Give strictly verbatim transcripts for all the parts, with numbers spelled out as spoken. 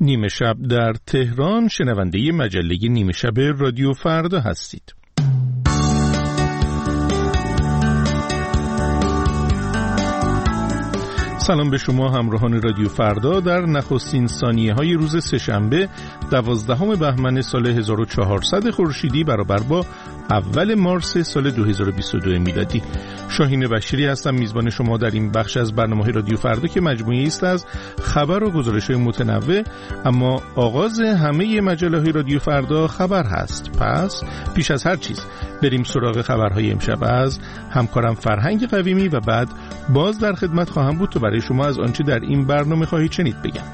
نیمه شب در تهران، شنونده مجله نیمه شب رادیو فردا هستید. سلام به شما همراهان رادیو فردا در نخستین ثانیه های روز سه‌شنبه دوازدهم بهمن سال هزار و چهارصد خورشیدی برابر با اول مارس سال دو هزار و بیست و دو میلادی. شاهین بشیری هستم، میزبان شما در این بخش از برنامه رادیو فردا که مجموعه‌ای است از خبر و گزارش‌های متنوع. اما آغاز همه مجله‌های رادیو فردا خبر هست. پس پیش از هر چیز بریم سراغ خبرهای امشب از همکارم فرهنگ قویمی و بعد باز در خدمت خواهم بود تا برای شما از آنچه در این برنامه خواهید شنید بگم.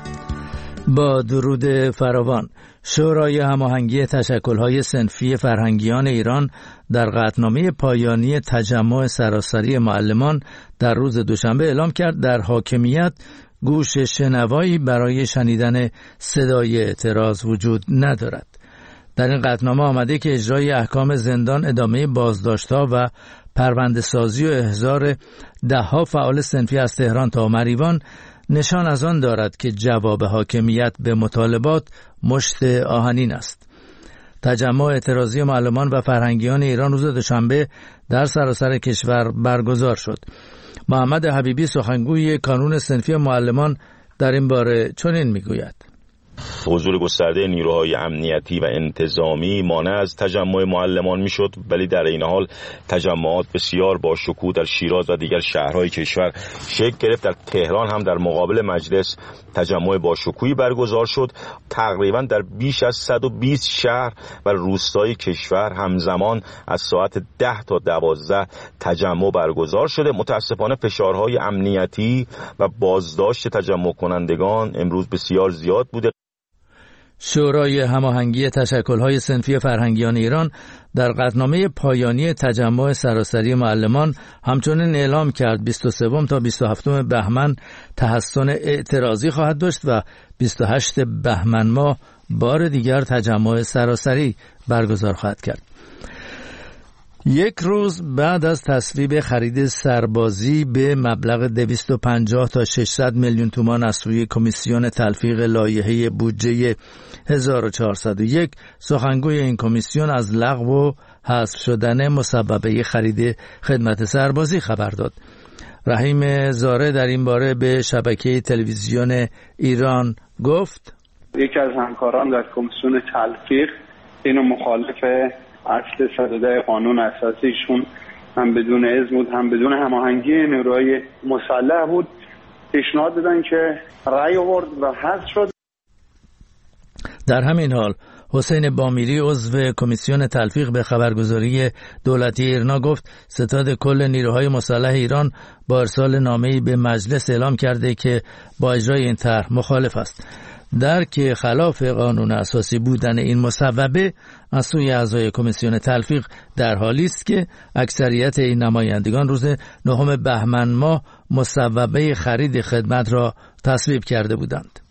با درود فراوان، شورای هماهنگی تشکل‌های صنفی فرهنگیان ایران در قطعنامه پایانی تجمع سراسری معلمان در روز دوشنبه اعلام کرد در حاکمیت گوش شنوایی برای شنیدن صدای اعتراض وجود ندارد. در این قطعنامه آمده که اجرای احکام زندان، ادامه بازداشت‌ها و پرونده سازی و احضار ده‌ها فعال صنفی از تهران تا مریوان نشان از آن دارد که جواب حاکمیت به مطالبات مشت آهنین است. تجمع اعتراضی معلمان و فرهنگیان ایران روز دوشنبه در سراسر کشور برگزار شد. محمد حبیبی، سخنگوی کانون صنفی معلمان، در این باره چنین میگوید: حضور گسترده نیروهای امنیتی و انتظامی مانع از تجمع معلمان میشد، ولی در این حال تجمعات بسیار با شکوه در شیراز و دیگر شهرهای کشور شکل گرفت. در تهران هم در مقابل مجلس تجمع با شکوهی برگزار شد. تقریبا در بیش از صد و بیست شهر و روستای کشور همزمان از ساعت ده تا دوازده تجمع برگزار شده. متاسفانه فشارهای امنیتی و بازداشت تجمع کنندگان امروز بسیار زیاد بوده. شورای هماهنگی تشکل‌های صنفی فرهنگیان ایران در قطعنامه پایانی تجمع سراسری معلمان همچنین اعلام کرد بیست و سوم تا بیست و هفتم بهمن تحصن اعتراضی خواهد داشت و بیست و هشتم بهمن ماه بار دیگر تجمع سراسری برگزار خواهد کرد. یک روز بعد از تصویب خرید سربازی به مبلغ دویست و پنجاه تا ششصد میلیون تومان از سوی کمیسیون تلفیق لایحه بودجه هزار و چهارصد و یک، سخنگوی این کمیسیون از لغو و حذف شدن مسببه خرید خدمت سربازی خبر داد. رحیم زاره در این باره به شبکه تلویزیون ایران گفت: یکی از همکاران در کمیسیون تلفیق اینو مخالف اصل صد و ده قانون اساسیشون هم بدون اذن بود هم بدون هماهنگی نیروهای مسلح بود، پیشنهاد دادن که رأی آورد و حذف شد. در همین حال حسین بامیری عضو کمیسیون تلفیق به خبرگزاری دولتی ایرنا گفت ستاد کل نیروهای مسلح ایران با ارسال نامه‌ای به مجلس اعلام کرده که با اجرای این طرح مخالف است. در که خلاف قانون اساسی بودن این مصوبه از سوی اعضای کمیسیون تلفیق در حالی است که اکثریت این نمایندگان روز نهم بهمن ماه مصوبه خرید خدمت را تصویب کرده بودند.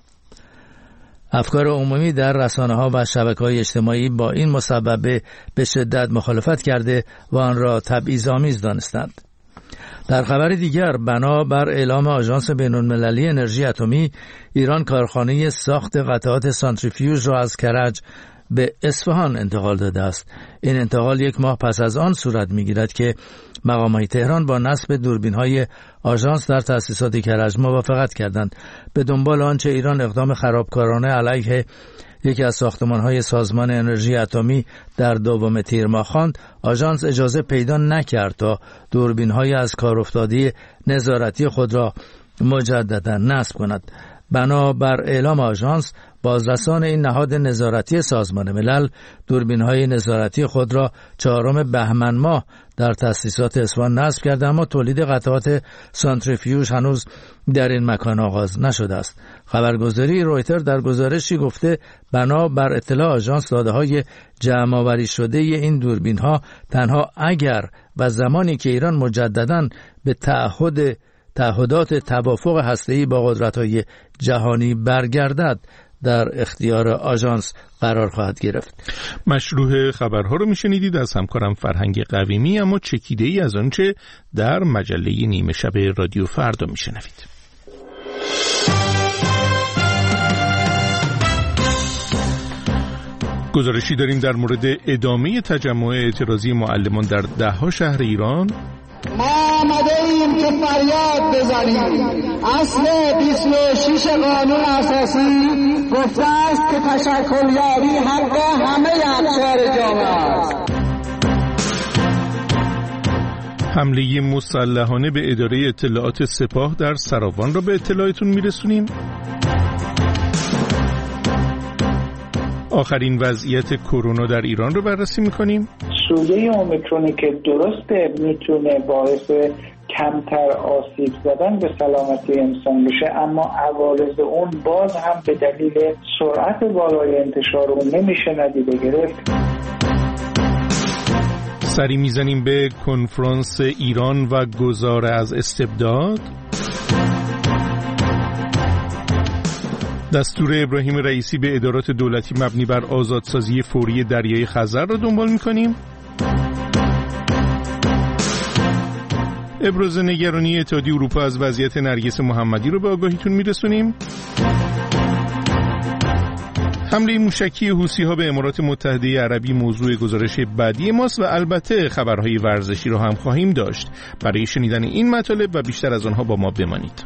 افکار عمومی در رسانه‌ها و شبکه‌های اجتماعی با این مصوبه به شدت مخالفت کرده و آن را تبعیض‌آمیز دانستند. در خبر دیگر، بنابر اعلام آژانس بین‌المللی انرژی اتمی، ایران کارخانه ساخت قطعات سانتریفیوژ را از کرج به اصفهان انتقال داده است. این انتقال یک ماه پس از آن صورت می‌گیرد که مقامات تهران با نصب دوربین‌های آژانس در تأسیسات کرج موافقت کردند. به دنبال آنچه ایران اقدام خرابکارانه علیه یکی از ساختمان‌های سازمان انرژی اتمی در دوم تیر ماه خواند، آژانس اجازه پیدا نکرد تا دوربین‌های از کار افتاده نظارتی خود را مجددا نصب کند. بنابر اعلام آژانس، بازرسان این نهاد نظارتی سازمان ملل دوربین‌های نظارتی خود را چهارم بهمن ماه در تأسیسات اصفهان نصب کرده، اما تولید قطعات سانتریفیوژ هنوز در این مکان آغاز نشده است. خبرگزاری رویتر در گزارشی گفته بنا بر اطلاع آژانس داده‌های جمع‌آوری شده این دوربین‌ها تنها اگر و زمانی که ایران مجدداً به تعهد تعهدات توافق هسته‌ای با قدرت‌های جهانی برگردد در اختیار آژانس قرار خواهد گرفت. مشروع خبرها رو میشنیدید از همکارم فرهنگ قویمی، اما چکیده ای از آنچه در مجله نیمه شب رادیو فردا میشنوید. گزارشی داریم در مورد ادامه تجمع اعتراضی معلمان در ده‌ها شهر ایران. ما آمده ایم که فریاد بزنیم. اصل بیست و شش قانون اساسی گفته است که تشکلیابی حق همه افراد جامعه است. حمله مسلحانه به اداره اطلاعات سپاه در سراوان را به اطلاعتون میرسونیم. آخرین وضعیت کرونا در ایران رو بررسی میکنیم. سویه اومیکرونی که درسته میتونه باعث کمتر آسیب زدن به سلامتی انسان بشه، اما عوارض اون باز هم به دلیل سرعت بالای انتشار اون نمیشه ندیده گرفت. سری میزنیم به کنفرانس ایران و گذار از استبداد. دستور ابراهیم رئیسی به ادارات دولتی مبنی بر آزادسازی فوری دریای خزر را دنبال می‌کنیم. ابراز نگرانی اتحادیه اروپا از وضعیت نرگس محمدی رو به آگاهیتون میرسونیم. حمله موشکی حوثی‌ها به امارات متحده عربی موضوع گزارش بعدی ماست و البته خبرهای ورزشی رو هم خواهیم داشت. برای شنیدن این مطالب و بیشتر از آنها با ما بمانید.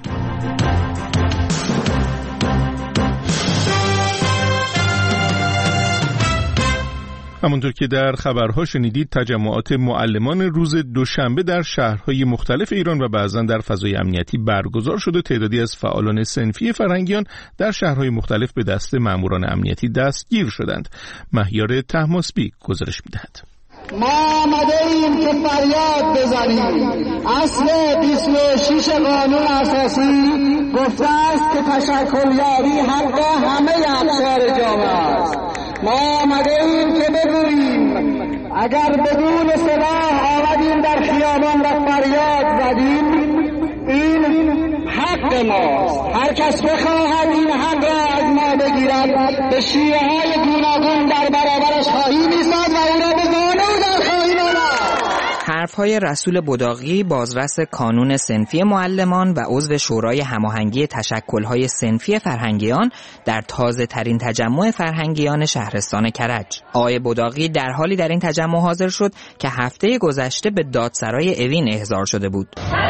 همونطور که در خبرها شنیدید، تجمعات معلمان روز دوشنبه در شهرهای مختلف ایران و بعضاً در فضای امنیتی برگزار شد و تعدادی از فعالان صنفی فرهنگیان در شهرهای مختلف به دست ماموران امنیتی دستگیر شدند. مهیار طهماسبی گزارش می‌دهد. ما آمده ایم که فریاد بزنیم. اصل بیست و شش قانون اساسی گفته است که تشکلیابی حق همه افراد جامعه است. ما آمده ایم که بگوییم اگر بدون سلاح آمدیم در خیابان و فریاد زدیم، این حق ماست. هر کس بخواهد این حق را از ما بگیرد، به شیوه های گوناگون در برابرش خواهیم ایستاد و او را به زانو در خواهیم آورد. حرف‌های رسول بداغی، بازرس کانون صنفی معلمان و عضو شورای هماهنگی تشکل‌های صنفی فرهنگیان در تازه‌ترین تجمع فرهنگیان شهرستان کرج. آقای بداغی در حالی در این تجمع حاضر شد که هفته گذشته به دادسرای اوین احضار شده بود.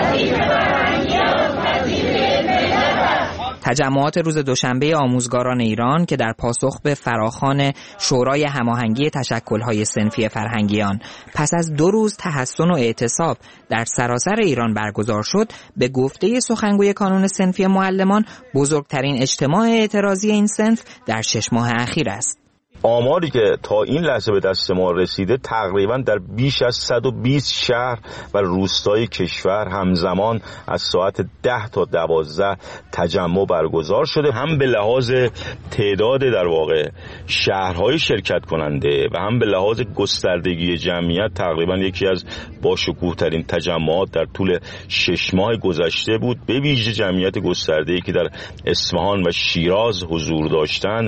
تجمعات روز دوشنبه آموزگاران ایران که در پاسخ به فراخوان شورای هماهنگی تشکل‌های صنفی فرهنگیان پس از دو روز تحسن و اعتصاب در سراسر ایران برگزار شد، به گفته سخنگوی کانون صنفی معلمان بزرگترین اجتماع اعتراضی این صنف در شش ماه اخیر است. آماری که تا این لحظه به دست ما رسیده تقریبا در بیش از صد و بیست شهر و روستای کشور همزمان از ساعت ده تا دوازده تجمع برگزار شده، هم به لحاظ تعداد در واقع شهرهای شرکت کننده و هم به لحاظ گستردگی جمعیت تقریبا یکی از باشکوه ترین تجمعات در طول شش ماه گذشته بود، به ویژه جمعیت گسترده‌ای که در اصفهان و شیراز حضور داشتند.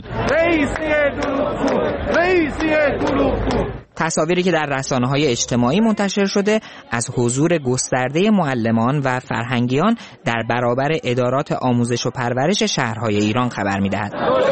تصاویری که در رسانه‌های اجتماعی منتشر شده از حضور گسترده معلمان و فرهنگیان در برابر ادارات آموزش و پرورش شهرهای ایران خبر می‌دهد.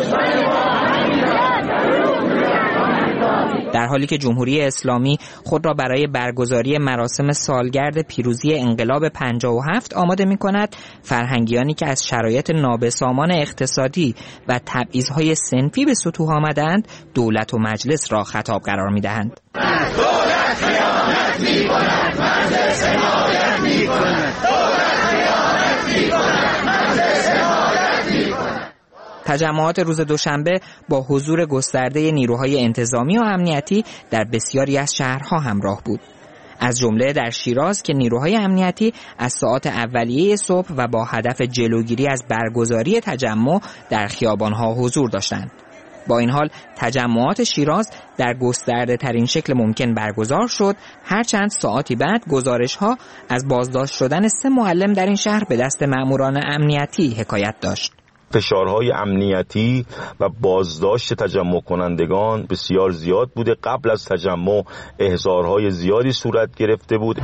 در حالی که جمهوری اسلامی خود را برای برگزاری مراسم سالگرد پیروزی انقلاب پنجاه و هفت آماده می‌کند، فرهنگیانی که از شرایط نابسامان اقتصادی و تبعیض‌های صنفی به سطوح آمدند، دولت و مجلس را خطاب قرار می‌دهند. دولت خیانت می‌کند، مجلس حمایت می‌کند. دولت خیانت می‌کند، مجلس حمایت می‌کند. تجمعات روز دوشنبه با حضور گسترده نیروهای انتظامی و امنیتی در بسیاری از شهرها همراه بود. از جمله در شیراز که نیروهای امنیتی از ساعات اولیه صبح و با هدف جلوگیری از برگزاری تجمع در خیابانها حضور داشتند. با این حال تجمعات شیراز در گسترده ترین شکل ممکن برگزار شد، هرچند ساعتی بعد گزارش‌ها از بازداشت شدن سه معلم در این شهر به دست مأموران امنیتی حکایت داشت. فشارهای امنیتی و بازداشت تجمع کنندگان بسیار زیاد بوده. قبل از تجمع احضارهای زیادی صورت گرفته بود.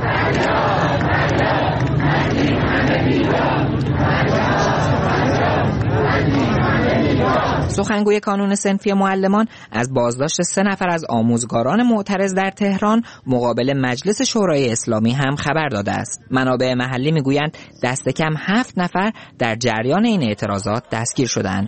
سخنگوی کانون صنفی معلمان از بازداشت سه نفر از آموزگاران معترض در تهران مقابل مجلس شورای اسلامی هم خبر داده است. منابع محلی میگویند دست کم هفت نفر در جریان این اعتراضات دستگیر شدند.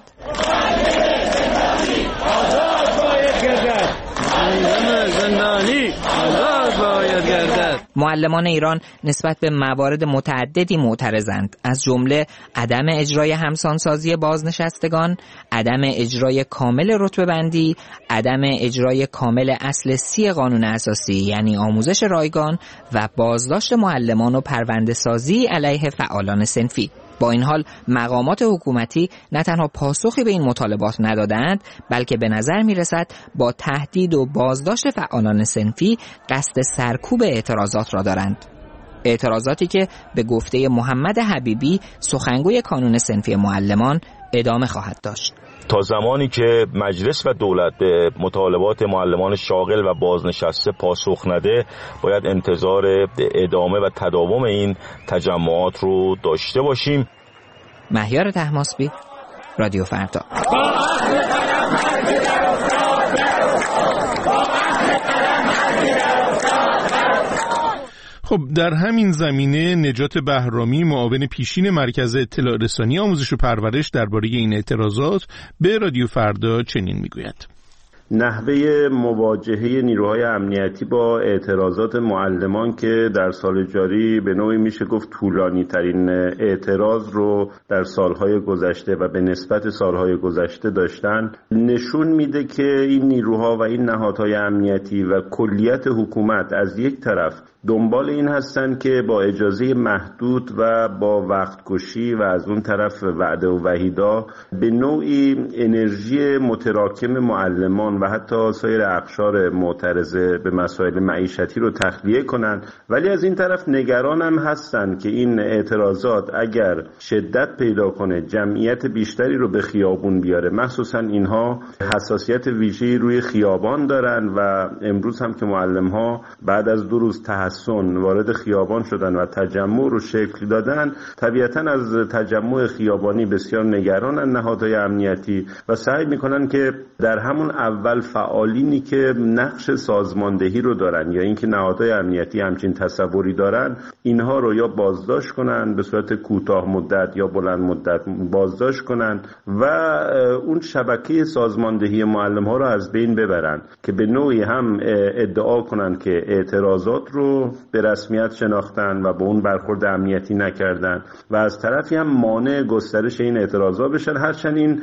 معلمان ایران نسبت به موارد متعددی معترضند، از جمله عدم اجرای همسانسازی بازنشستگان، عدم اجرای کامل رتبه بندی، عدم اجرای کامل اصل سی قانون اساسی یعنی آموزش رایگان و بازداشت معلمان و پرونده سازی علیه فعالان صنفی. با این حال مقامات حکومتی نه تنها پاسخی به این مطالبات ندادند، بلکه به نظر می رسد با تهدید و بازداشت فعالان صنفی قصد سرکوب اعتراضات را دارند. اعتراضاتی که به گفته محمد حبیبی سخنگوی کانون صنفی معلمان ادامه خواهد داشت. تا زمانی که مجلس و دولت به مطالبات معلمان شاغل و بازنشسته پاسخ نده، باید انتظار ادامه و تداوم این تجمعات رو داشته باشیم. مهیار طهماسبی، رادیو فردا. خب در همین زمینه نجات بهرامی، معاون پیشین مرکز اطلاع رسانی آموزش و پرورش، درباره این اعتراضات به رادیو فردا چنین میگوید: نحوه مواجهه نیروهای امنیتی با اعتراضات معلمان که در سال جاری به نوعی میشه گفت طولانی ترین اعتراض رو در سالهای گذشته و به نسبت سالهای گذشته داشتن، نشون میده که این نیروها و این نهادهای امنیتی و کلیت حکومت از یک طرف دنبال این هستن که با اجازه محدود و با وقت کشی و از اون طرف وعده و وحیدا به نوعی انرژی متراکم معلمان و حتی سایر اقشار معترضه به مسائل معیشتی رو تخلیه کنن، ولی از این طرف نگران هم هستن که این اعتراضات اگر شدت پیدا کنه، جمعیت بیشتری رو به خیابون بیاره، مخصوصا اینها حساسیت ویژه‌ای روی خیابان دارن و امروز هم که معلم‌ها بعد از دو روز تحصن وارد خیابان شدن و تجمع رو شکل دادن، طبیعتاً از تجمع خیابانی بسیار نگرانن نهادهای امنیتی و سعی میکنن که در همون اول فعالینی که نقش سازماندهی رو دارن یا اینکه نهادهای امنیتی همچین تصوری دارن، اینها رو یا بازداشت کنن به صورت کوتاه مدت یا بلند مدت بازداشت کنن و اون شبکه سازماندهی معلم ها رو از بین ببرن که به نوعی هم ادعا کنن که اعتراضات رو به رسمیت شناختن و به اون برخورد امنیتی نکردن و از طرفی هم مانع گسترش این اعتراضات بشن، هرچند این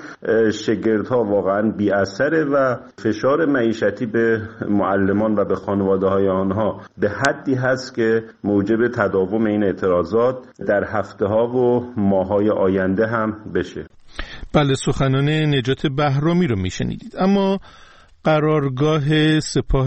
شگردها واقعا بی اثره و فشار معیشتی به معلمان و به خانواده های آنها به حدی هست که موجب تداوم این اعتراضات در هفته ها و ماه های آینده هم بشه. بله، سخنان نجات بهرامی رو میشنیدید. اما قرارگاه سپاه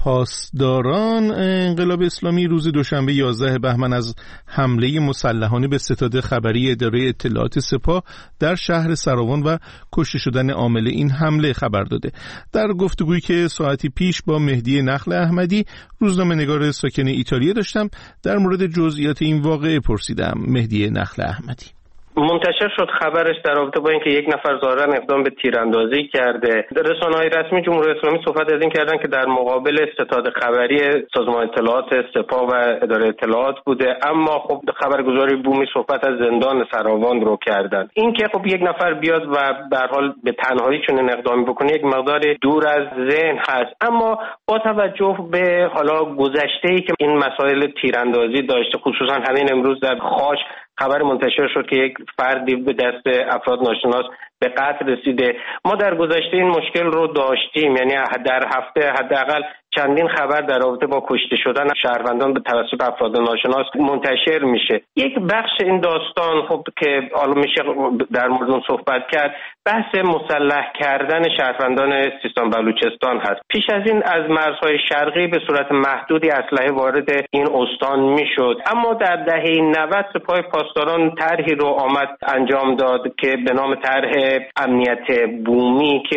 پاسداران انقلاب اسلامی روز دوشنبه یازده بهمن از حمله مسلحانه به ستاد خبری اداره اطلاعات سپاه در شهر سراوان و کشته شدن عامل این حمله خبر داده. در گفتگویی که ساعتی پیش با مهدی نخل احمدی، روزنامه‌نگار ساکن ایتالیا، داشتم در مورد جزئیات این واقعه پرسیدم. مهدی نخل احمدی: منتشر شد خبرش در رابطه با اینکه یک نفر ظاهرا اقدام به تیراندازی کرده. رسانه‌های رسمی جمهوری اسلامی صحبت از این کردن که در مقابل ستاد خبری سازمان اطلاعات سپاه و اداره اطلاعات بوده، اما خب خبرگزاری بومی صحبت از زندان سراوان رو کردن. این که خب یک نفر بیاد و به هر حال به تنهایی چنین اقدامی بکنه یک مقدار دور از ذهن هست، اما با توجه به حالا گذشته‌ای که این مسائل تیراندازی داشته، خصوصا همین امروز در خاش خبر منتشر شد که یک فردی به دست افراد ناشناس به قتل رسیده. ما در گذشته این مشکل رو داشتیم، یعنی در هفته حداقل چندین خبر در رابطه با کشته شدن شهروندان به توسط افراد ناشناس منتشر میشه. یک بخش این داستان خب که حالا میشه در مورد اون صحبت کرد، بحث مسلح کردن شهروندان سیستان بلوچستان هست. پیش از این از مرزهای شرقی به صورت محدودی اسلحه وارد این استان میشد، اما در دهه نود سپاه پاسداران طرحی رو آمد انجام داد که به نام طرح امنیت بومی که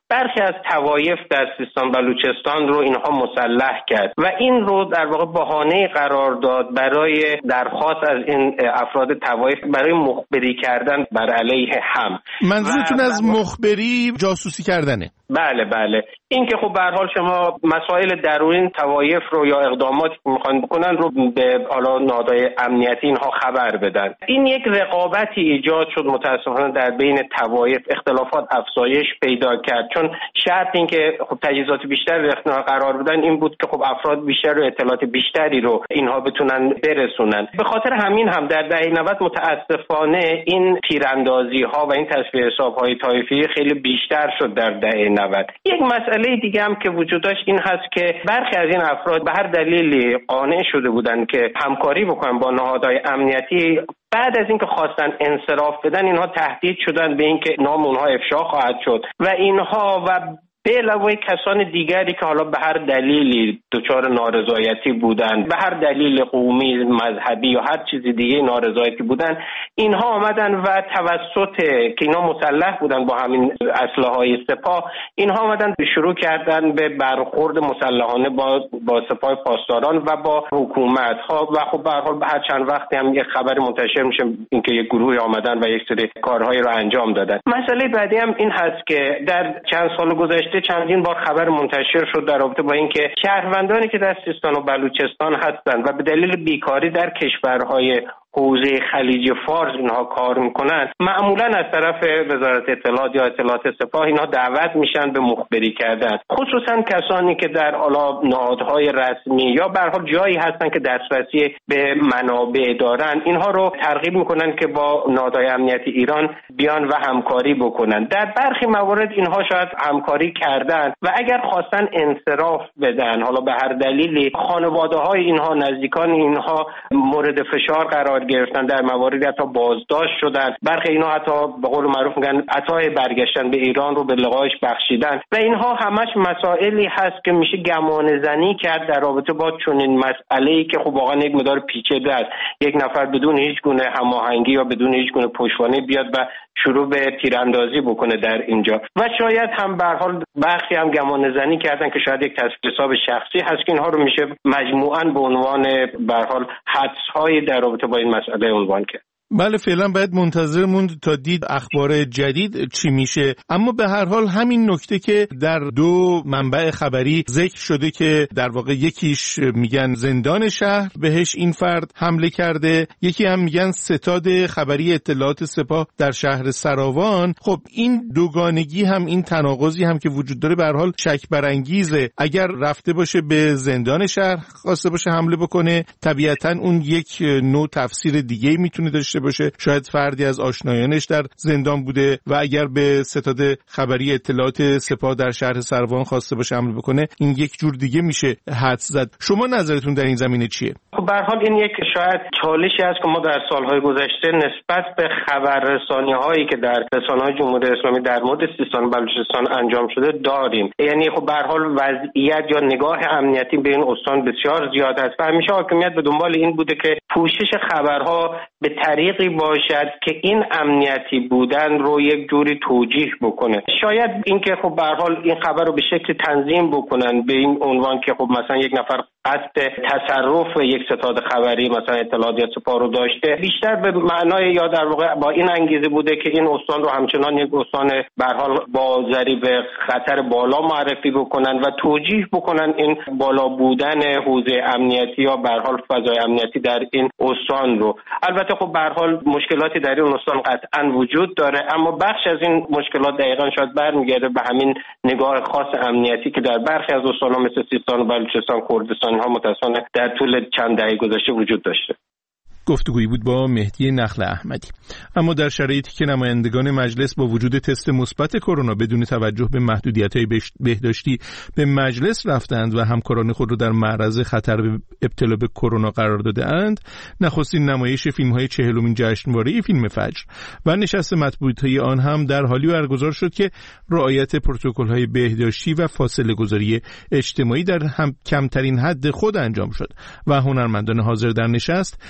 برخی از طوایف در سیستان بلوچستان رو اینها مسلح کرد و این رو در واقع بهانه قرار داد برای درخواست از این افراد طوایف برای مخبری کردن بر علیه هم. منظورتون از مخبری جاسوسی کردنه؟ بله بله، این که خب به هر حال شما مسائل درون طوایف رو یا اقداماتی که میخوان بکنن رو به حالا نهادهای امنیتی اینها خبر بدن. این یک رقابتی ایجاد شد متاسفانه در بین طوایف، اختلافات افزایش پیدا کرد، چون شرط این که خب تجهیزات بیشتر در اختیار قرار بدن این بود که خب افراد بیشتر و اطلاعات بیشتری رو اینها بتونن برسونن. به خاطر همین هم در دهه نود متاسفانه این تیراندازی ها و این تصفیه حساب های طایفی خیلی بیشتر شد در دهه نود. یک مسئله دیگه هم که وجود داشت این هست که برخی از این افراد به هر دلیلی قانع شده بودند که همکاری بکنن با نهادهای امنیتی، بعد از اینکه خواستن انصراف بدن اینها تهدید شدن به اینکه نام اونها افشا خواهد شد و اینها و به علاوه کسان دیگری که حالا به هر دلیلی دچار نارضایتی بودن، به هر دلیل قومی، مذهبی یا هر چیز دیگه نارضایتی بودن، اینها آمدن و توسط که اینا مسلح بودن با همین اسلحه‌های سپاه، اینها آمدن شروع کردن به برخورد مسلحانه با با سپاه پاسداران و با حکومت ها و خب به هر حال هر چند وقتی هم یک خبر منتشر میشه اینکه یک گروهی آمدن و یک سری کارهایی رو انجام دادن. مسئله بعدی هم این هست که در چند سال گذشته چندین بار خبر منتشر شد در رابطه با اینکه شهروندانی که در سیستان و بلوچستان هستند و به دلیل بیکاری در کشورهای حوزه خلیج فارس اینها کار میکنن، معمولا از طرف وزارت اطلاعات یا اطلاعات سپاه اینها دعوت میشن به مخبری کردن، خصوصا کسانی که در اعلی نهادهای رسمی یا به هر حال جایی هستن که دسترسی به منابع دارن، اینها رو ترغیب میکنن که با نهادهای امنیتی ایران بیان و همکاری بکنن. در برخی موارد اینها شاید همکاری کردن و اگر خواستن انصراف بدن، حالا به هر دلیلی خانواده‌های اینها، نزدیکان اینها مورد فشار قرار گرفتن، در مواردی حتی بازداشت شدن، برخی اینا حتی به قول معروف میگن عطای برگشتن به ایران رو به لقایش بخشیدن و اینها همش مسائلی هست که میشه گمان زنی کرد در رابطه با چنین مسئله‌ای که خب واقعا یک مقدار پیچیده است. یک نفر بدون هیچ گونه هماهنگی یا بدون هیچ گونه پشتوانه بیاد و شروع به تیراندازی بکنه در اینجا و شاید هم به هر حال برخی هم گمان زنی کردن که شاید یک تصفیه حساب شخصی هست که اینها رو میشه مجموعاً به عنوان به هر حال حدس‌های در رابطه با این مسئله عنوان کرد. بله، فعلا باید منتظر موند تا دید اخبار جدید چی میشه، اما به هر حال همین نکته که در دو منبع خبری ذکر شده که در واقع یکیش میگن زندان شهر بهش این فرد حمله کرده، یکی هم میگن ستاد خبری اطلاعات سپاه در شهر سراوان، خب این دوگانگی هم، این تناقضی هم که وجود داره به هر حال شک برانگیزه. اگر رفته باشه به زندان شهر خواسته باشه حمله بکنه، طبیعتاً اون یک نوع تفسیر دیگه میتونه داشته باشه، شاید فردی از آشنایانش در زندان بوده و اگر به ستاد خبری اطلاعات سپاه در شهر سروان خواسته باشه حمله بکنه، این یک جور دیگه میشه حدس زد. شما نظرتون در این زمینه چیه؟ خب به هر حال این یک شاید چالشی است که ما در سالهای گذشته نسبت به خبررسانی‌هایی که در رسانه‌های جمهوری اسلامی در مورد سیستان و بلوچستان انجام شده داریم. یعنی خب به هر حال وضعیت یا نگاه امنیتی به این استان بسیار زیاد است و همیشه حاکمیت به دنبال این بوده که پوشش خبرها به طریقی باشد که این امنیتی بودن رو یک جوری توجیه بکنه. شاید اینکه خب به هر حال این خبر رو به شکل تنظیم بکنن به این عنوان که خب مثلا یک نفر قصد تصرف یک ستاد خبری مثلا اطلاعات یا سپاه رو داشته، بیشتر به معنای یا در واقع با این انگیزه بوده که این استان رو همچنان یک استان به هر حال با ضریب خطر بالا معرفی بکنن و توجیه بکنن این بالا بودن حوزه امنیتی یا به هر حال فضای امنیتی در این استان رو. البته خب به هر حال مشکلاتی در این استان قطعا وجود داره، اما بخش از این مشکلات دقیقاً شاید برمیگرده به همین نگاه خاص امنیتی که در برخی از استان‌ها مثل سیستان و بلوچستان، کردستان ها متأسفانه در طول چند دهه گذشته وجود داشته. گفتگویی بود با مهدی نخل احمدی. اما در شرایطی که نمایندگان مجلس با وجود تست مثبت کرونا بدون توجه به محدودیت‌های بهداشتی به مجلس رفتند و همکاران خود را در معرض خطر به ابتلا به کرونا قرار داده‌اند، نخستین نمایش فیلم‌های چهلمین جشنواره فیلم فجر و نشست مطبوعاتی آن هم در حالی برگزار شد که رعایت پروتکل‌های بهداشتی و فاصله گذاری اجتماعی در هم کمترین حد خود انجام شد و هنرمندان حاضر در نشست بدون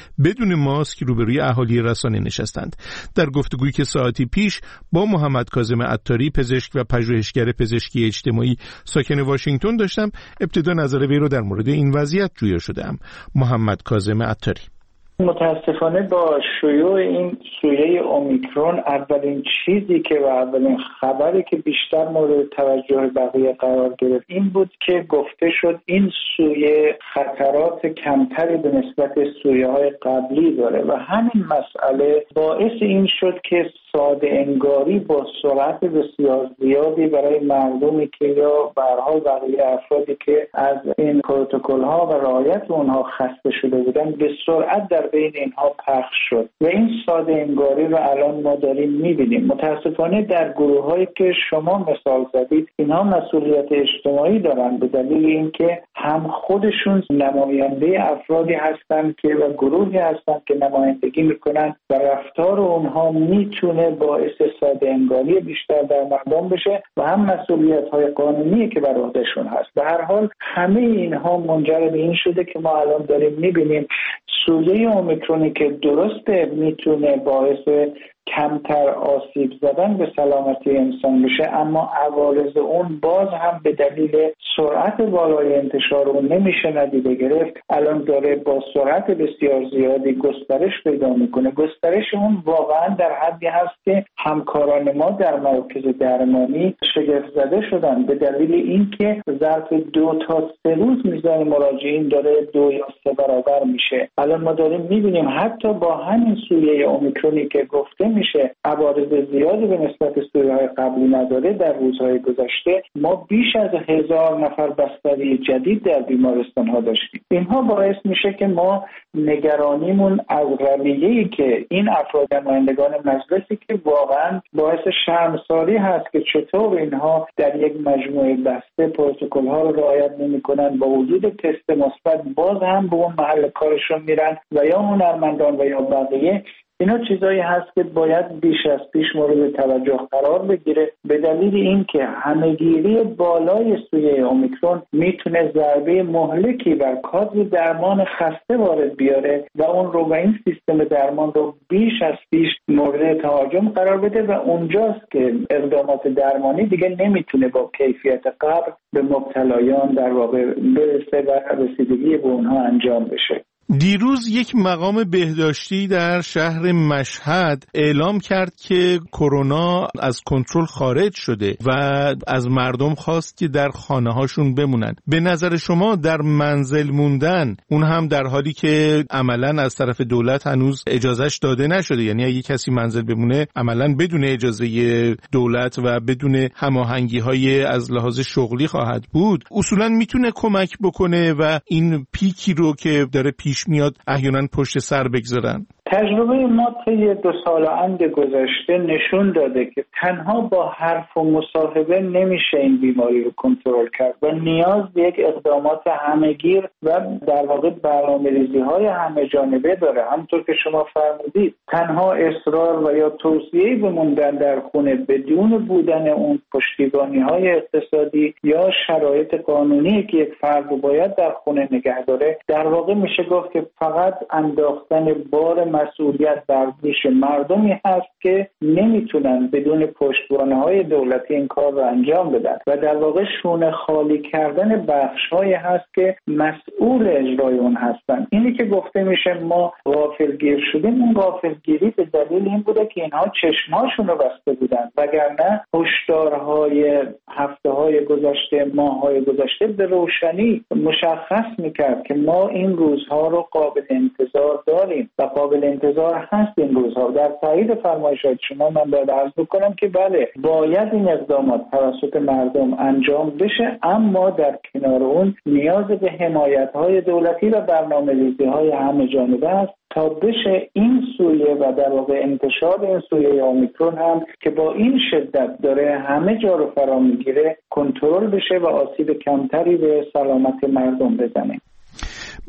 بدون ماسک روبروی اهالی رسانه نشستند. در گفتگویی که ساعتی پیش با محمد کاظم عطاری، پزشک و پژوهشگر پزشکی اجتماعی ساکن واشنگتن داشتم، ابتدا نظر وی را در مورد این وضعیت جویا شدم. محمد کاظم عطاری: متاسفانه با شیوع این سویه اومیکرون اولین چیزی که و اولین خبری که بیشتر مورد توجه بقیه قرار گرفت این بود که گفته شد این سویه خطرات کمتری به نسبت سویه های قبلی داره و همین مسئله باعث این شد که ساده انگاری با سرعت بسیار زیادی برای مردمی که یا به هر حال بقیه افرادی که از این پروتکل ها و رعایت اونها خسته شده بودن به سرعت در بین اینها پخش شد و این ساده انگاری رو الان ما داریم میبینیم. متاسفانه در گروه هایی که شما مثال زدید اینها مسئولیت اجتماعی دارن به دلیل اینکه هم خودشون نماینده افرادی هستند که و گروهی هستند که نمایندگی میکنن و رفتار اونها میتونه باعث ساده انگاری بیشتر در مردم بشه و هم مسئولیت های قانونی که بر عهدهشون هست. به هر حال همه اینها منجر به این شده که ما الان داریم میبینیم سویه اومیکرونی که درسته میتونه باعث کمتر آسیب زدن به سلامتی انسان بشه، اما عوارض اون باز هم به دلیل سرعت بالای انتشار اون نمیشه ندیده گرفت. الان داره با سرعت بسیار زیادی گسترش پیدا میکنه. گسترش اون واقعا در حدی هست که همکاران ما در مراکز درمانی شگفت زده شدن به دلیل اینکه ظرف دو تا سه روز میزان مراجعین داره دو یا سه برابر میشه. الان ما داریم میبینیم حتی با همین سویه اومیکرونی که گفته میشه عوارض زیادی به نسبت سویه‌های قبلی نداره، در روزهای گذشته ما بیش از هزار نفر بستری جدید در بیمارستان ها داشتیم. اینها باعث میشه که ما نگرانیمون از رویه‌ای که این افراد نمایندگان مجلسی که واقعا باعث شرمساری هست که چطور اینها در یک مجموعه بسته پروتکل ها رو رعایت نمی‌کنن، با وجود تست مثبت باز هم به اون محل کارشون میرن و یا هنرمندان و یا بقیه. اینا چیزایی هست که باید بیش از پیش مورد توجه قرار بگیره به دلیل اینکه همه‌گیری بالای سویه اومیکرون میتونه ضربه مهلکی بر کادر درمان خسته وارد بیاره و اون رو و این سیستم درمان رو بیش از پیش مورد تهاجم قرار بده و اونجاست که اقدامات درمانی دیگه نمیتونه با کیفیت قبل به مبتلایان در واقع برسه و رسیدگی به اونها انجام بشه. دیروز یک مقام بهداشتی در شهر مشهد اعلام کرد که کرونا از کنترل خارج شده و از مردم خواست که در خانه هاشون بمونن. به نظر شما در منزل موندن، اون هم در حالی که عملاً از طرف دولت هنوز اجازهش داده نشده، یعنی اگه کسی منزل بمونه عملاً بدون اجازه دولت و بدون هماهنگی های از لحاظ شغلی خواهد بود، اصولاً میتونه کمک بکنه و این پیکی رو که داره پیش میاد احیانا پشت سر بگذارن؟ تجربه ما طی دو سال اند گذشته نشون داده که تنها با حرف و مصاحبه نمیشه این بیماری رو کنترل کرد و نیاز به یک اقدامات همه‌گیر و در واقع برنامه‌ریزی‌های همه جانبه داره. همونطور که شما فرمودید تنها اصرار و یا توصیه به موندن در خونه بدون بودن اون پشتیبانی‌های اقتصادی یا شرایط قانونی که یک فرد رو باید در خونه نگه داره، در واقع میشه گفت که فقط انداختن بار مسئولیت بر دوش مردمی هست که نمیتونن بدون پشتوانه‌های دولتی این کار رو انجام بدن و در واقع شونه خالی کردن بخش‌هایی هست که مسئول اجرای اون هستن. اینی که گفته میشه ما غافلگیر شدیم، اون غافلگیری به دلیل این بوده که اینها چشماشون رو بسته بودن، وگرنه هشدارهای هفته‌های گذشته، ماه‌های گذشته به روشنی مشخص میکرد که ما این روزها رو قابل انتظار داریم و قابل انتظار هست این روزها. در تایید فرمایشات شما من باید عرض بکنم که بله باید این اقدامات توسط مردم انجام بشه، اما در کنار اون نیاز به حمایت‌های دولتی و برنامه‌ریزی‌های همه جانبه است تا بشه این سویه و در واقع انتشار این سویه اومیکرون هم که با این شدت داره همه جا رو فرا میگیره کنترل بشه و آسیب کمتری به سلامت مردم بزنه.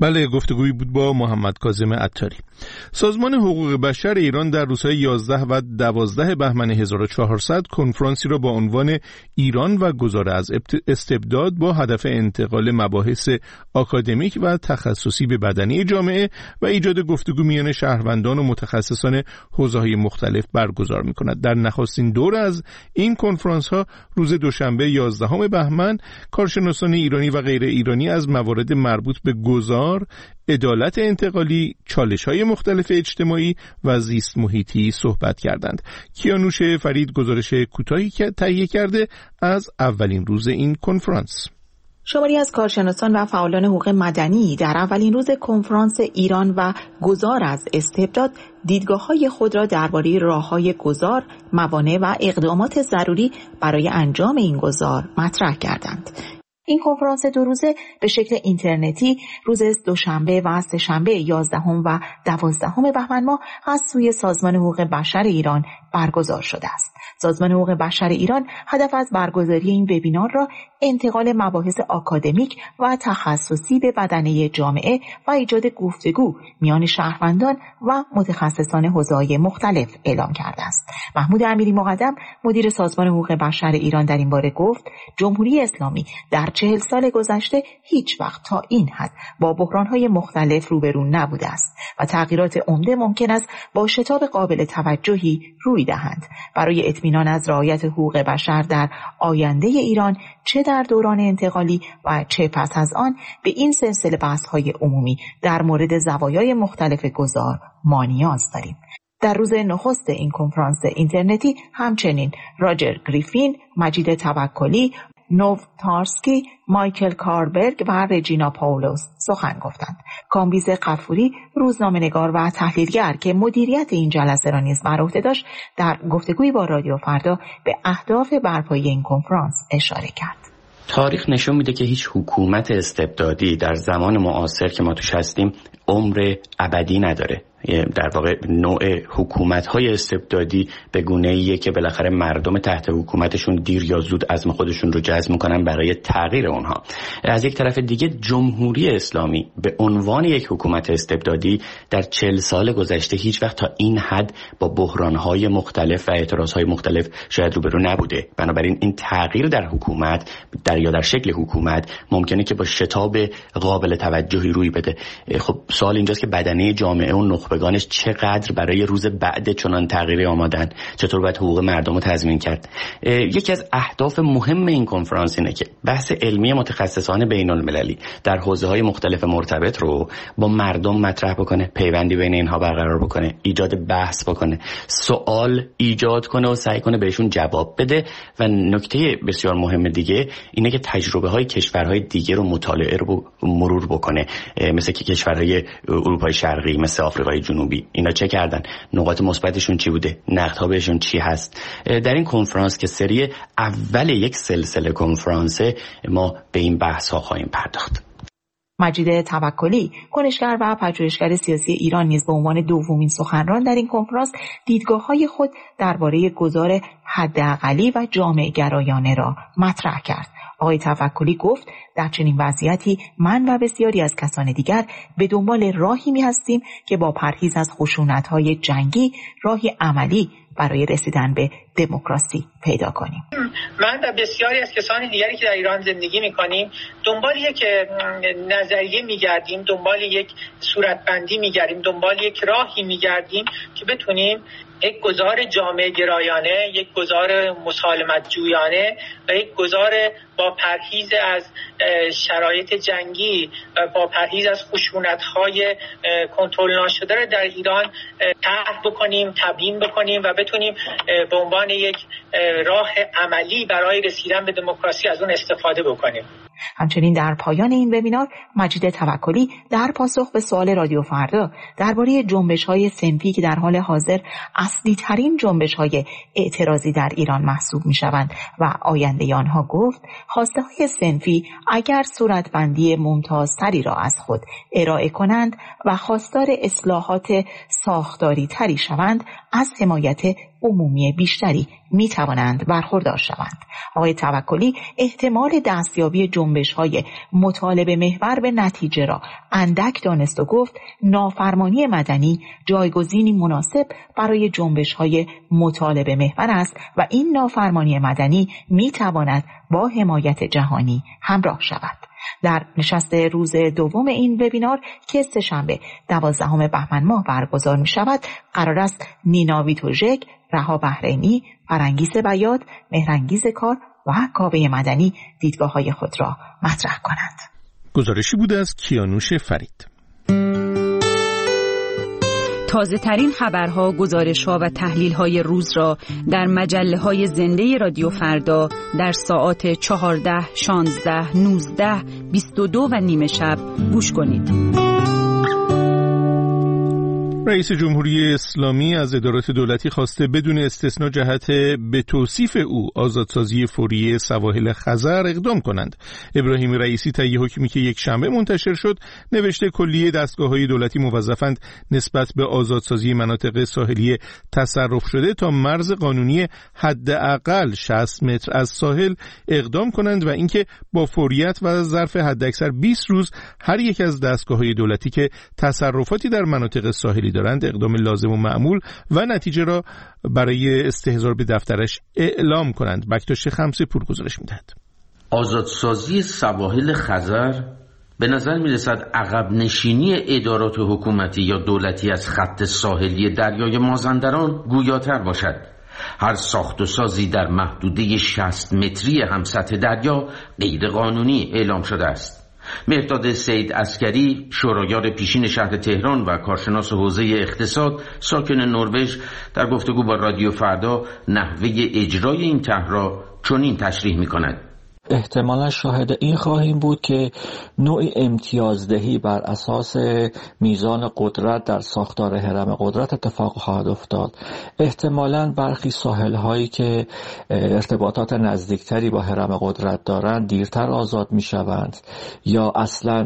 بله، گفتگویی بود با محمد کاظم عطاری. سازمان حقوق بشر ایران در روزهای یازده و دوازده بهمن هزار و چهارصد کنفرانسی را با عنوان ایران و گذار از استبداد با هدف انتقال مباحث آکادمیک و تخصصی به بدنه جامعه و ایجاد گفتگو میان شهروندان و متخصصان حوزه‌های مختلف برگزار می‌کند. در نخستین دور از این کنفرانس‌ها روز دوشنبه یازدهم بهمن کارشناسان ایرانی و غیر ایرانی از موارد مربوط به گذار، عدالت انتقالی، چالش‌های مختلف اجتماعی و زیست محیطی صحبت کردند. کیانوش فرید گزارش کوتاهی که تهیه کرده از اولین روز این کنفرانس. شماری از کارشناسان و فعالان حقوق مدنی در اولین روز کنفرانس ایران و گذار از استبداد دیدگاه‌های خود را درباره راه‌های گذار، موانع و اقدامات ضروری برای انجام این گذار مطرح کردند. این کنفرانس دو روزه به شکل اینترنتی روز دوشنبه و سه‌شنبه یازدهم و دوازدهم بهمن ماه از سوی سازمان حقوق بشر ایران برگزار شده است. سازمان حقوق بشر ایران هدف از برگزاری این وبینار را انتقال مباحث آکادمیک و تخصصی به بدنه جامعه و ایجاد گفتگو میان شهروندان و متخصصان حوزه‌های مختلف اعلام کرده است. محمود امیری مقدم مدیر سازمان حقوق بشر ایران در این باره گفت جمهوری اسلامی در چهل سال گذشته هیچ وقت تا این حد با بحران‌های مختلف روبرو نبوده است و تغییرات عمده ممکن است با شتاب قابل توجهی روی دهند. برای اطمینان از رعایت حقوق بشر در آینده ایران چه در دوران انتقالی و چه پس از آن به این سلسله بحث‌های عمومی در مورد زوایای مختلف گذار ما نیاز داریم. در روز نخست این کنفرانس اینترنتی همچنین راجر گریفین، مجید توکلی، نوف تارسکی، مایکل کاربرگ و رجینا پاولوس سخن گفتند. کامبیز غفوری، روزنامه‌نگار و تحلیلگر که مدیریت این جلسه را نیز بر عهده داشت، در گفتگویی با رادیو فردا به اهداف برپایی این کنفرانس اشاره کرد. تاریخ نشون میده که هیچ حکومت استبدادی در زمان معاصر که ما توش هستیم عمر ابدی نداره. در واقع نوع حکومت‌های استبدادی به گونه‌ایه که بالاخره مردم تحت حکومتشون دیر یا زود عزم خودشون رو جزم می‌کنن برای تغییر اونها. از یک طرف دیگه جمهوری اسلامی به عنوان یک حکومت استبدادی در چهل سال گذشته هیچ وقت تا این حد با بحران‌های مختلف و اعتراضهای مختلف شاید روبرو نبوده. بنابراین این تغییر در حکومت در یا در شکل حکومت ممکنه که با شتاب قابل توجهی روی بده. خب سوال اینجاست که بدنه جامعه و بگانش چقدر برای روز بعد چنان تغییری آمادن، چطور باید حقوق مردم رو تضمین کرد. یکی از اهداف مهم این کنفرانس اینه که بحث علمی متخصصان بین المللی در حوزه‌های مختلف مرتبط رو با مردم مطرح بکنه، پیوندی بین اینها برقرار بکنه، ایجاد بحث بکنه، سوال ایجاد کنه و سعی کنه بهشون جواب بده. و نکته بسیار مهم دیگه اینه که تجربه‌های کشورهای دیگه رو مطالعه رو مرور بکنه، مثل که کشورهای اروپای شرقی، مثل آفریقای جنوبی، اینا چه کردن، نقاط مثبتشون چی بوده، نقدها بهشون چی هست. در این کنفرانس که سری اول یک سلسله کنفرانس، ما به این بحث ها خواهیم پرداخت. مجید توکلی، کنشگر و پژوهشگر سیاسی ایران، نیز به عنوان دومین سخنران در این کنفرانس دیدگاه‌های خود درباره گذار حداقلی و جامعه گرایانه را مطرح کرد. آقای توکلی گفت در چنین وضعیتی من و بسیاری از کسان دیگر به دنبال راهی می هستیم که با پرهیز از خشونت‌های جنگی راهی عملی برای رسیدن به دموکراسی پیدا کنیم. من و بسیاری از کسان دیگری که در ایران زندگی می‌کنیم دنبال یک نظریه می‌گردیم، دنبال یک صورتبندی می‌گردیم، دنبال یک راهی می‌گردیم که بتونیم یک گذار جامعه گرایانه، یک گذار مسالمت جویانه و یک گذار با پرهیز از شرایط جنگی و با پرهیز از خشونت‌های کنترل ناشده را در ایران طرح بکنیم، تبیین بکنیم و بتونیم به عنوان یک راه عملی برای رسیدن به دموکراسی از اون استفاده بکنیم. همچنین در پایان این وبینار مجید توکلی در پاسخ به سوال رادیو فردا درباره جنبش‌های صنفی که در حال حاضر اصلی ترین جنبش‌های اعتراضی در ایران محسوب می‌شوند و آینده آنها گفت خواسته‌های صنفی اگر صورتبندی ممتازتری را از خود ارائه کنند و خواستار اصلاحات ساختاری تری شوند از حمایت عمومی بیشتری می توانند برخوردار شوند. آقای توکلی احتمال دستیابی جنبش‌های مطالبه محور به نتیجه را اندک دانست و گفت نافرمانی مدنی جایگزینی مناسب برای جنبش‌های مطالبه محور است و این نافرمانی مدنی می تواند با حمایت جهانی همراه شود. در نشست روز دوم این وبینار که سه‌شنبه دوازدهم بهمن ماه برگزار می شود، قرار است نینا ویتوژک، رها بحرینی، فرنگیس بیات، مهرانگیز کار و کاوه مدنی دیدگاه‌های خود را مطرح کنند. گزارشی بوده از کیانوش فرید. تازه ترین خبرها، گزارش‌ها و تحلیل‌های روز را در مجله‌های زنده رادیو فردا در ساعات چهارده، شانزده، نوزده، بیست و دو و نیمه شب گوش کنید. رئیس جمهوری اسلامی از ادارات دولتی خواسته بدون استثناء جهت به توصیف او آزادسازی فوری سواحل خزر اقدام کنند. ابراهیم رئیسی طی حکمی که یک شنبه منتشر شد نوشته کلیه دستگاه‌های دولتی موظفند نسبت به آزادسازی مناطق ساحلی تصرف شده تا مرز قانونی حداقل شصت متر از ساحل اقدام کنند و اینکه با فوریت و ظرف حداکثر بیست روز هر یک از دستگاه‌های دولتی که تصرفاتی در مناطق ساحلی دارند اقدام لازم و معمول و نتیجه را برای استحضار به دفترش اعلام کنند. بکتاش خمسه پور گزارش می‌دهد. آزادسازی سواحل خزر به نظر می‌رسد عقب نشینی ادارات حکومتی یا دولتی از خط ساحلی دریای مازندران گویاتر باشد. هر ساخت و سازی در محدوده شصت متری همسطح دریا غیر قانونی اعلام شده است. مهرداد سید عسکری، شورایار پیشین شهر تهران و کارشناس حوزه اقتصاد ساکن نروژ، در گفتگو با رادیو فردا نحوه اجرای این طرح را چنین تشریح می‌کند. احتمالا شاهد این خواهیم بود که نوعی امتیازدهی بر اساس میزان قدرت در ساختار هرم قدرت اتفاق خواهد افتاد. احتمالا برخی ساحل هایی که ارتباطات نزدیکتری با هرم قدرت دارند دیرتر آزاد می شوند یا اصلا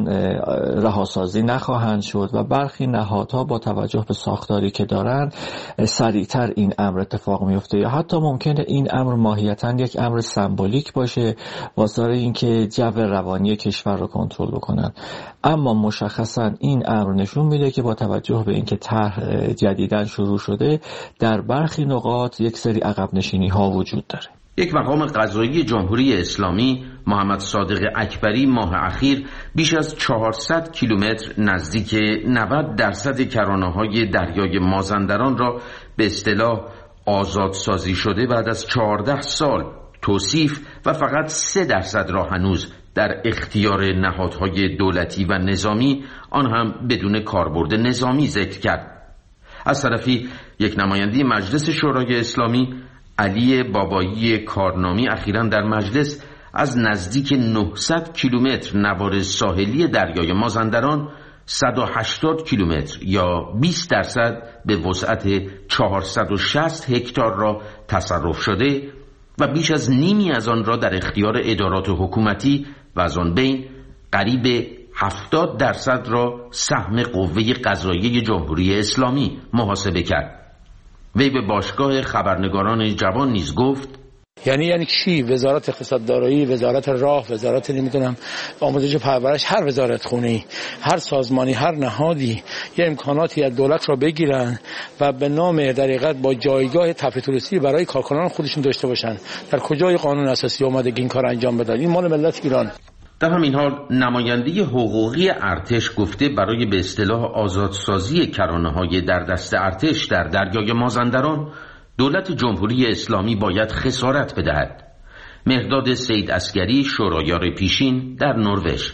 رهاسازی نخواهند شد و برخی نهادها با توجه به ساختاری که دارند سریعتر این امر اتفاق می افته یا حتی ممکنه این امر ماهیتاً یک امر سمبولیک باشه واسه اینکه جو روانی کشور رو کنترل بکنن. اما مشخصا این امر نشون میده که با توجه به اینکه طرح جدیداً شروع شده در برخی نقاط یک سری عقب نشینی ها وجود داره. یک مقام قضایی جمهوری اسلامی، محمد صادق اکبری، ماه اخیر بیش از چهارصد کیلومتر نزدیک نود درصد کرانه‌های دریای مازندران را به اصطلاح آزادسازی شده بعد از چهارده سال توصیف و فقط سه درصد را هنوز در اختیار نهادهای دولتی و نظامی، آن هم بدون کاربرد نظامی ذکر کرد. از طرفی یک نماینده مجلس شورای اسلامی، علی بابایی کارنامی، اخیراً در مجلس از نزدیک نهصد کیلومتر نوار ساحلی دریای مازندران صد و هشتاد کیلومتر یا بیست درصد به وسعت چهارصد و شصت هکتار را تصرف شده و بیش از نیمی از آن را در اختیار ادارات حکومتی و از آن بین قریب هفتاد درصد را سهم قوه قضاییه جمهوری اسلامی محاسبه کرد. وی به باشگاه خبرنگاران جوان نیز گفت یعنی یعنی چی؟ وزارت اقتصاد دارایی، وزارت راه، وزارت نمیدونم آموزش پرورش، هر وزارت خونه‌ای، هر سازمانی، هر نهادی یه امکاناتی از دولت را بگیرن و به نام در حقیقت با جایگاه تفریط‌الرسی برای کارکنان خودشون داشته باشن. در کجای قانون اساسی اومده که این کار انجام بدن؟ این مال ملت ایران. در همین حال نماینده حقوقی ارتش گفته برای به اصطلاح آزادسازی کرانه‌های در دست ارتش در دریای مازندران دولت جمهوری اسلامی باید خسارت بدهد. مهرداد سید عسکری، شورایار پیشین در نروژ: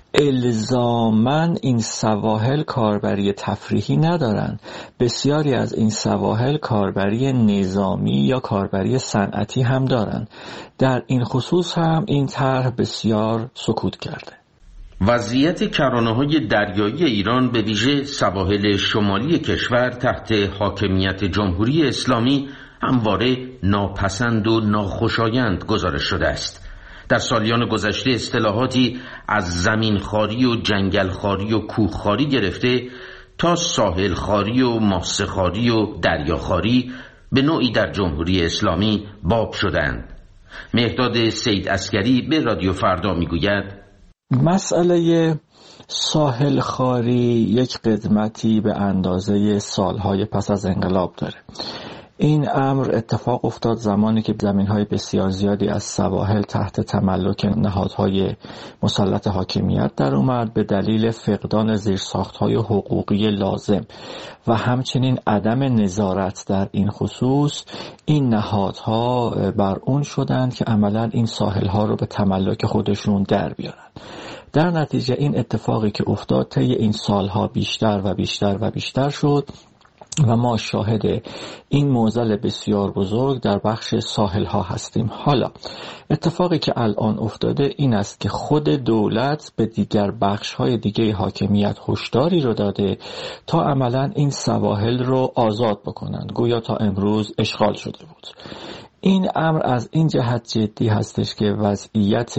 الزاماً این سواحل کاربری تفریحی ندارند. بسیاری از این سواحل کاربری نظامی یا کاربری صنعتی هم دارند. در این خصوص هم این طرح بسیار سکوت کرده. وضعیت کرانه‌های دریایی ایران به ویژه سواحل شمالی کشور تحت حاکمیت جمهوری اسلامی همواره ناپسند و ناخوشایند گزارش شده است. در سالیان گذشته اصطلاحاتی از زمینخواری و جنگلخواری و کوهخواری گرفته تا ساحلخواری و ماسه‌خواری و دریاخواری به نوعی در جمهوری اسلامی باب شدند. مهداد سید عسکری به رادیو فردا میگوید مسئله ساحل خواری یک قدمتی به اندازه سالهای پس از انقلاب داره. این امر اتفاق افتاد زمانی که زمین‌های بسیار زیادی از سواحل تحت تملک نهادهای مسلط حاکمیت در اومد به دلیل فقدان زیرساخت‌های حقوقی لازم و همچنین عدم نظارت در این خصوص. این نهادها بر اون شدند که عملاً این ساحل‌ها رو به تملک خودشون در بیارن. در نتیجه این اتفاقی که افتاد طی این سالها بیشتر و بیشتر و بیشتر شد و ما شاهد این معضل بسیار بزرگ در بخش ساحل ها هستیم. حالا اتفاقی که الان افتاده این است که خود دولت به دیگر بخش های دیگه حاکمیت هشداری رو داده تا عملا این سواحل رو آزاد بکنند، گویا تا امروز اشغال شده بود. این امر از این جهت جدی هستش که وضعیت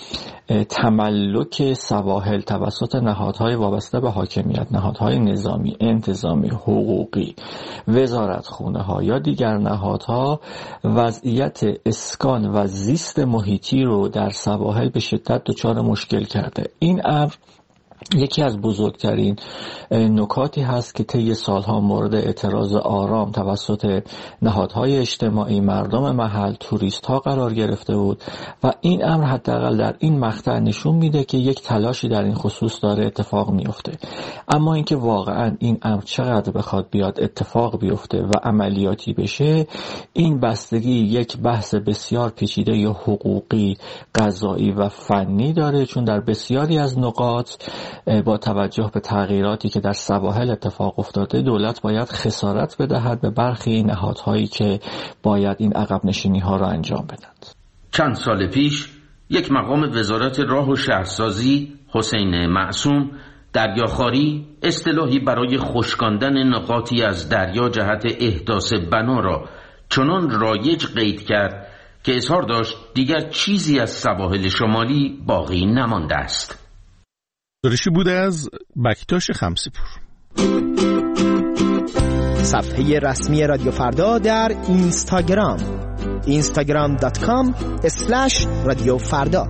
تملک سواحل توسط نهادهای وابسته به حاکمیت، نهادهای نظامی، انتظامی، حقوقی، وزارتخونه ها یا دیگر نهادها وضعیت اسکان و زیست محیطی رو در سواحل به شدت دچار مشکل کرده. این امر یکی از بزرگترین نکاتی هست که طی سالها مورد اعتراض آرام توسط نهادهای اجتماعی، مردم محل، توریست ها قرار گرفته بود و این امر حداقل در این مقطع نشون میده که یک تلاشی در این خصوص داره اتفاق میفته. اما اینکه واقعا این امر چقدر بخواد بیاد اتفاق بیفته و عملیاتی بشه، این بستگی یک بحث بسیار پیچیده یا حقوقی، قضایی و فنی داره، چون در بسیاری از نقاط با توجه به تغییراتی که در سواحل اتفاق افتاده دولت باید خسارت بدهد به برخی نهادهایی که باید این عقب نشینی ها را انجام بدند. چند سال پیش یک مقام وزارت راه و شهرسازی، حسین معصوم، دریاخواری، اصطلاحی برای خشکاندن نقاطی از دریا جهت احداث بنا را چنان رایج قید کرد که اظهار داشت دیگر چیزی از سواحل شمالی باقی نمانده است. گزارشی بوده از بکتاش خمسی‌پور. صفحه رسمی رادیو فردا در اینستاگرام اینستاگرام دات کام اسلش رادیو فردا.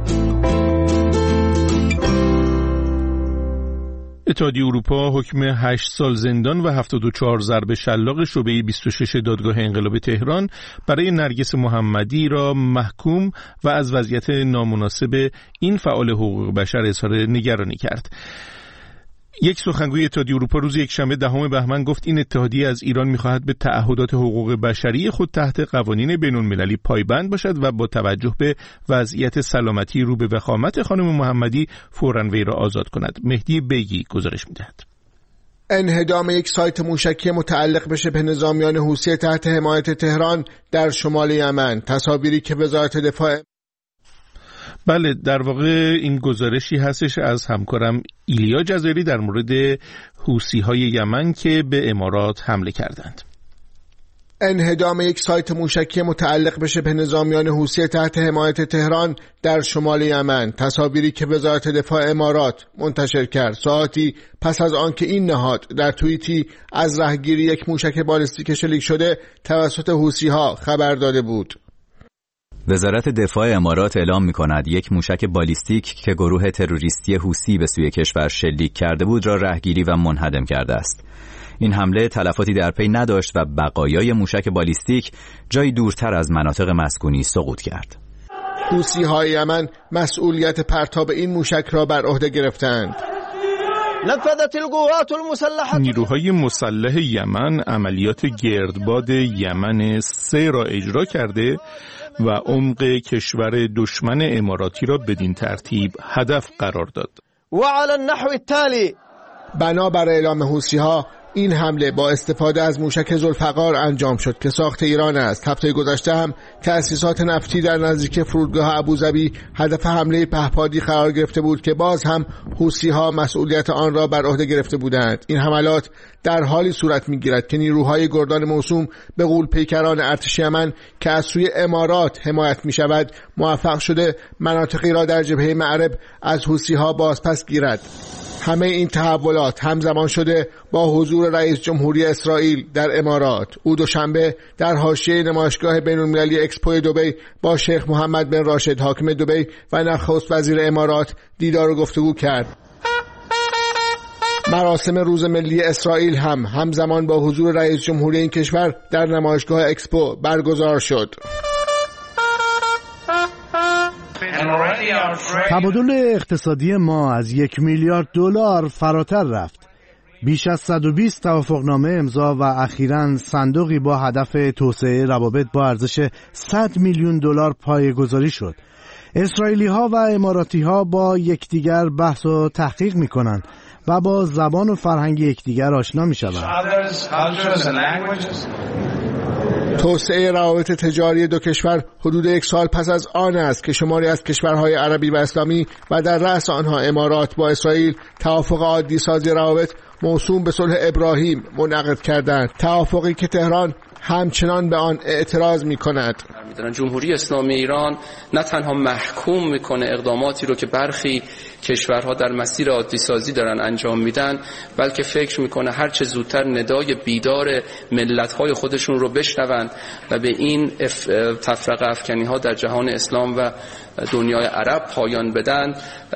اتحادیه اروپا حکم هشت سال زندان و هفتاد و چهار ضرب شلاق شعبه بیست و شش دادگاه انقلاب تهران برای نرگس محمدی را محکوم و از وضعیت نامناسب این فعال حقوق بشر اظهار نگرانی کرد. یک سخنگوی اتحادیه اروپا روز یکشنبه دهم بهمن گفت این اتحادیه از ایران می‌خواهد به تعهدات حقوق بشری خود تحت قوانین بین‌المللی پایبند باشد و با توجه به وضعیت سلامتی رو به وخامت خانم محمدی فوراً وی را آزاد کند. مهدی بیگی گزارش می‌دهد. انهدام یک سایت موشکی متعلق به شبه نظامیان حوثی تحت حمایت تهران در شمال یمن، تصاویری که وزارت دفاع بله، در واقع این گزارشی هستش از همکارم ایلیا جزایری در مورد حوثی‌های یمن که به امارات حمله کردند. انهدام یک سایت موشکی متعلق به شبه نظامیان حوثی تحت حمایت تهران در شمال یمن، تصاویری که وزارت دفاع امارات منتشر کرد ساعتی پس از آنکه این نهاد در توییتی از رهگیری یک موشک بالستیک شلیک شده توسط حوثی‌ها خبر داده بود. وزارت دفاع امارات اعلام می‌کند یک موشک بالیستیک که گروه تروریستی حوثی به سوی کشور شلیک کرده بود را رهگیری و منهدم کرده است. این حمله تلفاتی در پی نداشت و بقایای موشک بالیستیک جایی دورتر از مناطق مسکونی سقوط کرد. حوثی‌های یمن مسئولیت پرتاب این موشک را بر عهده گرفتند. نیروهای مسلح یمن عملیات گردباد یمن سه را اجرا کرده و عمق کشور دشمن اماراتی را بدین ترتیب هدف قرار داد. و علی النحو التالی، بنابر اعلام حوثی‌ها این حمله با استفاده از موشک ذوالفقار انجام شد که ساخت ایران است. هفته گذشته هم تأسیسات نفتی در نزدیکی فرودگاه ابوظبی هدف حمله پهپادی قرار گرفته بود که باز هم حوثی‌ها مسئولیت آن را بر عهده گرفته بودند. این حملات در حالی صورت می‌گیرد که نیروهای گردان موسوم به قول پیکران ارتش یمن که از سوی امارات حمایت می‌شود موفق شده مناطقی را در جبهه معرب از حوثی‌ها بازپس گیرد. همه این تحولات همزمان شده با حضور رئیس جمهوری اسرائیل در امارات. او دوشنبه در حاشیه نمایشگاه بین‌المللی اکسپو دبی با شیخ محمد بن راشد حاکم دبی و نخست وزیر امارات دیدار و گفتگو کرد. مراسم روز ملی اسرائیل هم همزمان با حضور رئیس جمهوری این کشور در نمایشگاه اکسپو برگزار شد. تبادل اقتصادی ما از یک میلیارد دلار فراتر رفت. بیش از صد و بیست توافقنامه امضا و اخیراً صندوقی با هدف توسعه روابط با ارزش صد میلیون دلار پایه‌گذاری شد. اسرائیلی ها و اماراتی ها با یکدیگر بحث و تحقیق می کنند و با زبان و فرهنگ یکدیگر آشنا می شوند. توسعه روابط تجاری دو کشور حدود یک سال پس از آن است که شماری از کشورهای عربی و اسلامی و در رأس آنها امارات با اسرائیل توافق عادی سازی روابط موسوم به صلح ابراهیم منعقد کردند. توافقی که تهران همچنان به آن اعتراض می کند. جمهوری اسلامی ایران نه تنها محکوم میکنه اقداماتی رو که برخی کشورها در مسیر عادی سازی دارن انجام میدن، بلکه فکر میکنه هر چه زودتر ندای بیدار ملت‌های خودشون رو بشنوند و به این تفرقه افکنی ها در جهان اسلام و دنیای عرب پایان بدن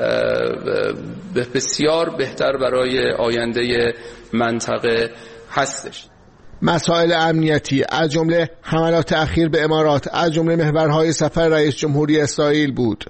بسیار بهتر برای آینده منطقه هستش. مسائل امنیتی از جمله حملات اخیر به امارات از جمله محورهای سفر رئیس جمهوری اسرائیل بود.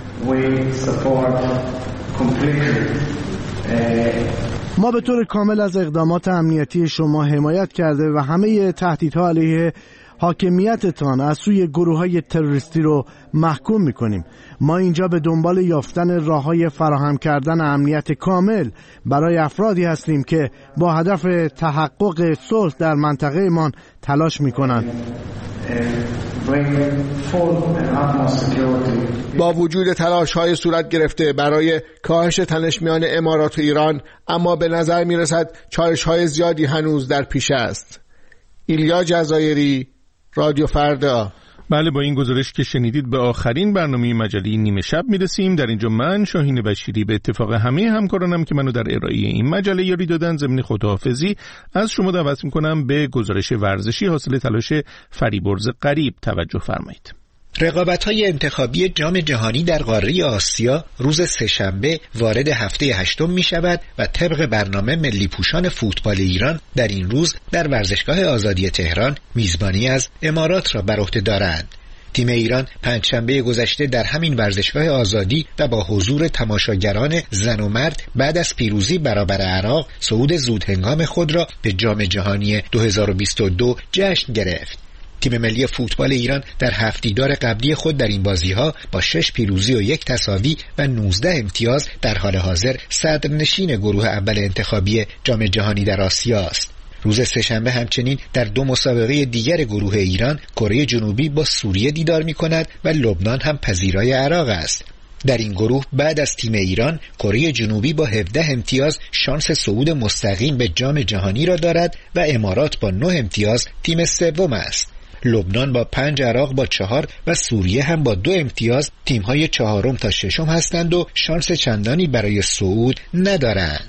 ما به طور کامل از اقدامات امنیتی شما حمایت کرده و همه تهدیدها علیه حاکمیتتان از سوی گروه‌های تروریستی رو محکوم می‌کنیم. ما اینجا به دنبال یافتن راه‌های فراهم کردن امنیت کامل برای افرادی هستیم که با هدف تحقق صلح در منطقه‌مان تلاش می‌کنند. با وجود تلاش‌های صورت گرفته برای کاهش تنش میان امارات و ایران، اما به نظر می‌رسد چالش‌های زیادی هنوز در پیش است. ایلیا جزایری، رادیو فردا. بله، با این گزارش که شنیدید به آخرین برنامه مجله نیمه شب میرسیم. در اینجا من شاهین بشیری به اتفاق همه همکارانم که منو در ارائه این مجله یاری دادن ضمن خداحافظی از شما دعوت میکنم به گزارش ورزشی حاصل تلاش فریبرز غریب توجه فرمایید. رقابت‌های انتخابی جام جهانی در قاره آسیا روز سه‌شنبه وارد هفته هشتم می شود و طبق برنامه ملی پوشان فوتبال ایران در این روز در ورزشگاه آزادی تهران میزبانی از امارات را بر عهده دارند. تیم ایران پنجشنبه گذشته در همین ورزشگاه آزادی و با حضور تماشاگران زن و مرد بعد از پیروزی برابر عراق صعود زودهنگام خود را به جام جهانی دو هزار و بیست و دو جشن گرفت. تیم ملی فوتبال ایران در هفت دیدار قبلی خود در این بازی‌ها با شش پیروزی و یک تساوی و نوزده امتیاز در حال حاضر صدرنشین گروه اول انتخابی جام جهانی در آسیا است. روز سه‌شنبه همچنین در دو مسابقه دیگر گروه ایران، کره جنوبی با سوریه دیدار می‌کند و لبنان هم پذیرای عراق است. در این گروه بعد از تیم ایران، کره جنوبی با هفده امتیاز شانس صعود مستقیم به جام جهانی را دارد و امارات با نه امتیاز تیم سوم است. لبنان با پنج، عراق با چهار و سوریه هم با دو امتیاز تیم‌های چهارم تا ششم هستند و شانس چندانی برای صعود ندارند.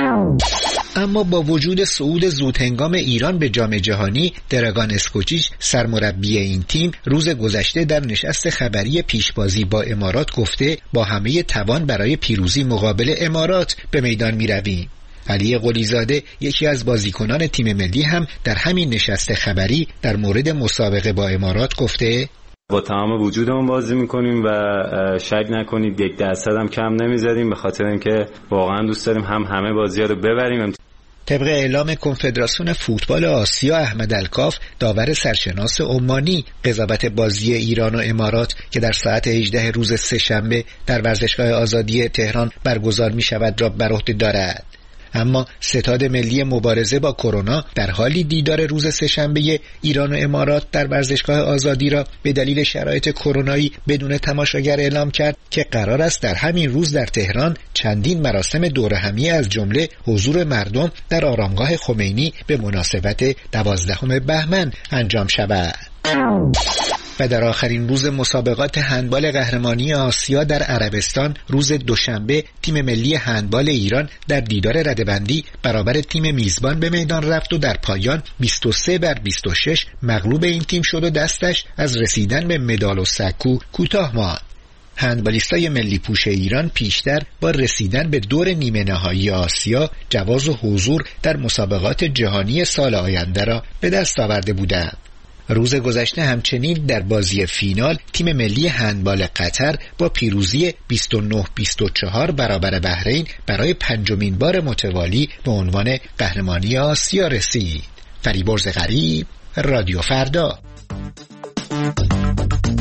اما با وجود صعود زودهنگام ایران به جام جهانی، دراگان اسکوچیچ سرمربی این تیم روز گذشته در نشست خبری پیشبازی با امارات گفته با همه توان برای پیروزی مقابل امارات به میدان می‌رویم. علی قلیزاده یکی از بازیکنان تیم ملی هم در همین نشست خبری در مورد مسابقه با امارات گفته با تمام وجودمون بازی میکنیم و شک نکنید یک درصد هم کم نمیذاریم، به خاطر اینکه واقعا دوست داریم هم همه بازی‌ها رو ببریم. طبق اعلام کنفدراسیون فوتبال آسیا، احمد الکاف داور سرشناس عمانی قضاوت بازی ایران و امارات که در ساعت هجده روز سه‌شنبه در ورزشگاه آزادی تهران برگزار می شود را بر عهده دارد. اما ستاد ملی مبارزه با کرونا در حالی دیدار روز سه‌شنبه ایران و امارات در ورزشگاه آزادی را به دلیل شرایط کرونایی بدون تماشاگر اعلام کرد که قرار است در همین روز در تهران چندین مراسم دوره همی از جمله حضور مردم در آرامگاه خمینی به مناسبت دوازدهم بهمن انجام شود. و در آخرین روز مسابقات هندبال قهرمانی آسیا در عربستان روز دوشنبه تیم ملی هندبال ایران در دیدار رده‌بندی برابر تیم میزبان به میدان رفت و در پایان بیست و سه بر بیست و شش مغلوب این تیم شد و دستش از رسیدن به مدال و سکو کوتاه ماند. هندبالیستای ملی پوش ایران پیشتر با رسیدن به دور نیمه نهایی آسیا جواز و حضور در مسابقات جهانی سال آینده را به دست آورده بودند. روز گذشته همچنین در بازی فینال تیم ملی هندبال قطر با پیروزی بیست و نه بیست و چهار برابر بحرین برای پنجمین بار متوالی به عنوان قهرمانی آسیا رسید. فریبرز غریب، رادیو فردا.